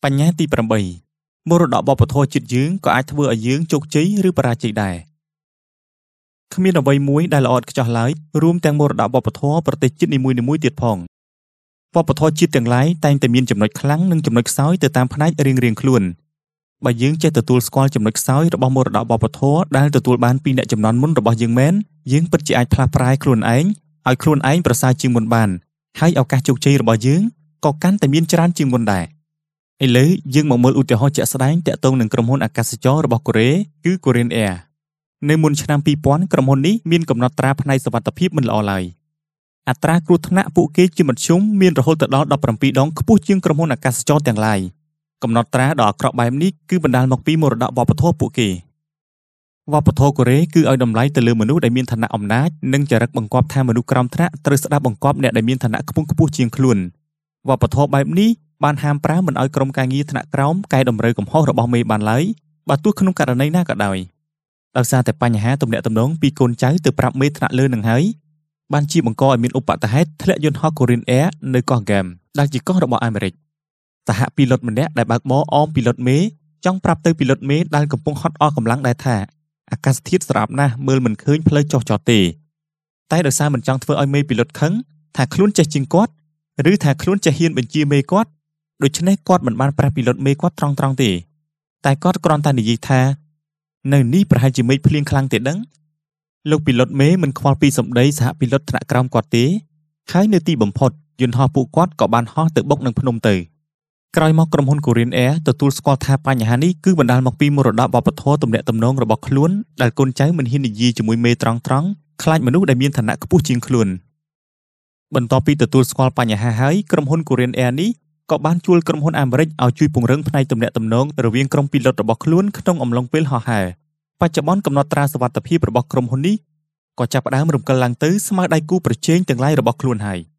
បញ្ញាទី8មរតកវប្បធម៌ជាតិយើងក៏អាចធ្វើឲ្យយើងជោគជ័យឬបរាជ័យដែរគ្មានអ្វីមួយដែលល្អឥតខ្ចោះឡើយរួមទាំងមរតកវប្បធម៌ប្រទេសជាតិនីមួយៗទៀតផងវប្បធម៌ជាតិទាំងឡាយតែងតែមានចំណុចខ្លាំងនិងចំណុចខ្សោយទៅតាមផ្នែករៀងៗខ្លួនបើយើងចេះទទួលស្គាល់ចំណុចខ្សោយរបស់មរតកវប្បធម៌ដែលទទួលបានពីអ្នកជំនាន់មុនរបស់យើងមែនយើងពិតជាអាចផ្លាស់ប្រែខ្លួនឯងឲ្យខ្លួនឯងប្រសើរជាងមុនបានហើយឱកាសជោគជ័យរបស់យើងក៏កាន់តែមានច្រើនជាងមុនដែរឥឡូវយើងមកមើលឧទាហរណ៍ជាក់ស្ដែងទាក់ទងនឹងក្រុមហ៊ុនអាកាសចរណ៍របស់កូរ៉េគឺ Korean Air នៅមុនឆ្នាំ2000ក្រុមហ៊ុននេះមានកំណត់ត្រាផ្នែកសុវត្ថិភាពមិនល្អឡើយអត្រាគ្រោះថ្នាក់ពួកគេជាមធ្យមមានរហូតដល់17ដងខ្ពស់ជាងក្រុមហ៊ុនអាកាសចរណ៍ទាំងឡាយកំណត់ត្រាដ៏អាក្រក់បែបនេះគឺបណ្ដាលមកពីមរតកវប្បធម៌ពួកគេវប្បធម៌កូរ៉េគឺឲ្យតម្លៃទៅលើមនុស្សដែលមានឋានៈអំណាចនិងចរិតបង្គាប់ថាមនុស្សក្រោមថ្នាក់ត្រូវស្ដាប់បង្គាប់អ្នកដែលមានឋានៈខ្ពង់ខ្ពស់ជាងខ្លួនវប្បធម៌បែបនេះបានហាមប្រាមមិនឲ្យក្រុមការងារថ្នាក់ក្រោមកែតម្រូវកំហុសរបស់មេបានឡើយបើទោះក្នុងករណីណាក៏ដោយដោយសារតែបញ្ហាទំនាក់ទំនងពីកូនចៅទៅប្រាប់មេថ្នាក់លើនឹងហើយបានជាបង្កឲ្យមានឧបទ្ទហេតុធ្លាក់យន្តហោះ Korean Air នៅកោះ Guam ដែលជាកោះរបស់អាមេរិកសហពីលុតម្នាក់ដែលបើកបរអមពីលុតមេចង់ប្រាប់ទៅពីលុតមេដែលកំពុងហត់អស់កម្លាំងដែរថាអាកាសធាតុស្រាប់ណាស់មើលមិនឃើញផ្លូវចុះចតទេតែដោយសារមិនចង់ធ្វើឲ្យមេពីលុតខឹងថាខ្លួនចេះជាងគាត់ឬថាខ្លួនចេះហ៊ានបញ្ជាមេគាត់ដូច្នេះគាត់មិនបានប្រាប់ពីលុតមេគាត់ត្រង់ទេតែគាត់គ្រាន់តែនិយាយថានៅនេះប្រហែលជាមេឃភ្លៀងខ្លាំងទេដឹងលោកពីលុតមេមិនខ្វល់ពីសម្ដីសហពីលុតថ្នាក់ក្រោមគាត់ទេហើយនៅទីបំផុតយន្តហោះពួកគាត់ក៏បានហោះទៅបុកនឹងភ្នំទៅក្រោយមកក្រុមហ៊ុន Korean Air ទទួលស្គាល់ថាបញ្ហានេះគឺបណ្ដាលមកពីមរតកវប្បធម៌ទំនាក់ទំនងរបស់ខ្លួនដែលកូនចៅមិនហ៊ាននិយាយជាមួយមេត្រង់ខ្លាចមនុស្សដែលមានឋានៈខ្ពស់ជាងខ្លួនបន្ទាប់ពីទទួលស្គាល់បញ្ហាហើយក្រុមហ៊ុន Korean Air នេះក៏បានជួលក្រុមហ៊ុនអាមេរិកឲ្យជួយពង្រឹងផ្នែកទំនាក់ទំនងរវាងក្រុមពីលុតរបស់ខ្លួនក្នុងអំឡុងពេលហោះហើរបច្ចុប្បន្នកំណត់ត្រាសុវត្ថិភាពរបស់ក្រុមហ៊ុននេះក៏ចាប់ផ្ដើមរំកិលឡើងទៅស្មើដៃគូប្រជែងទាំងឡាយរបស់ខ្លួនហើយ